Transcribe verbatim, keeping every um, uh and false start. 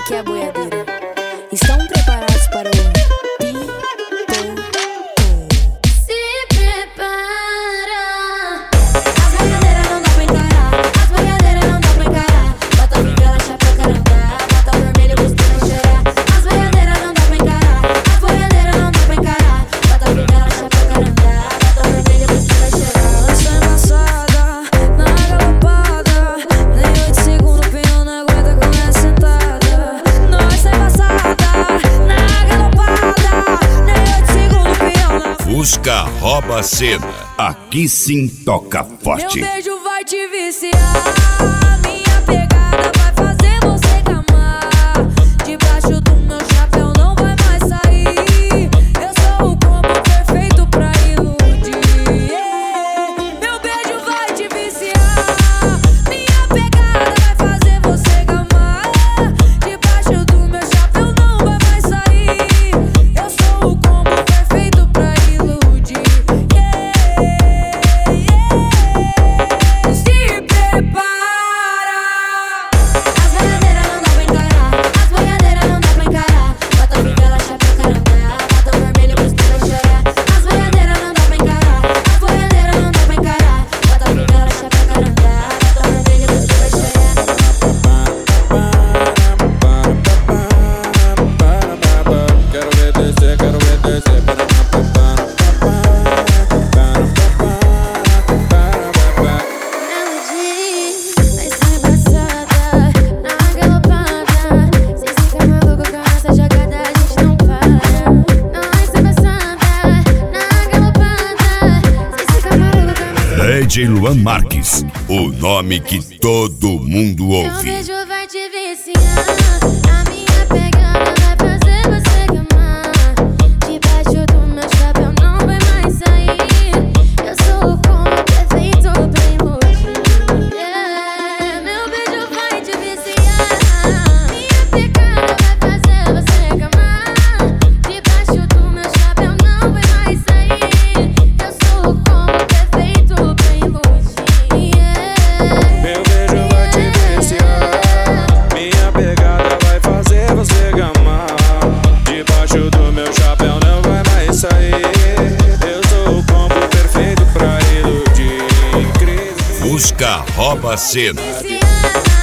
aqui é a boiadeira. Estão preparados para o Pipoco? Se prepara. As boiadeiras não dá pra encarar. As boiadeiras não dá pra encarar. Bota bengala, chapéu, carandá. Bota vermelho, costuma chorar. As boiadeiras não dá pra encarar. As boiadeiras não dá pra encarar. Bota bengala, chapéu, carandá. Bota vermelho, costuma chorar. Eu sou embaçada, na galopada. Nem oito segundos, pinho não aguenta com essa sentada. Nós é embaçada, na galopada. Nem oito segundos, pinho não. Fusca rouba a cena. Aqui sim toca forte. Meu beijo vai te viciar. Minha pegada vai fazer você gamar. Debaixo do meu chapéu não vai mais sair. Eu sou o combo perfeito pra iludir. Meu beijo vai te viciar. Minha pegada vai fazer você gamar. Debaixo do meu chapéu não vai mais sair. Eu sou o combo perfeito pra iludir. Se prepara. As boiadeiras não dá pra encarar. As boiadeiras não dá pra encarar. Bota bengala, chapéu, carandá. Bota vermelho, costuma chorar. As boiadeiras não dá pra encarar. As boiadeiras não dá pra encarar. Bota bengala, chapéu, carandá. Bota vermelho, costuma chorar. Quero ver descer, quero ver descer. Ela diz, vai ser embaçada, na galopada. Cê fica maluco com essa jogada, a gente não para. Nós é embaçada, na galopada. Cê fica maluco com essa. D J Luan Marques, o nome que todo mundo Meu ouve. beijo vai te viciar. A minha pegada vai fazer você gamar. Debaixo do meu chapéu não vai mais sair. Eu sou o combo perfeito pra iludir. Yeah. Meu beijo vai te viciar. Minha pegada vai fazer você gamar. Debaixo do meu chapéu não vai mais sair. Eu sou o combo perfeito pra iludir. Yeah. Meu beijo vai te viciar. Minha pegada vai fazer você gamar. Debaixo do meu chapéu não vai mais sair. Eu sou o combo perfeito pra iludir. Incrível. Fusca rouba a cena. Viciar.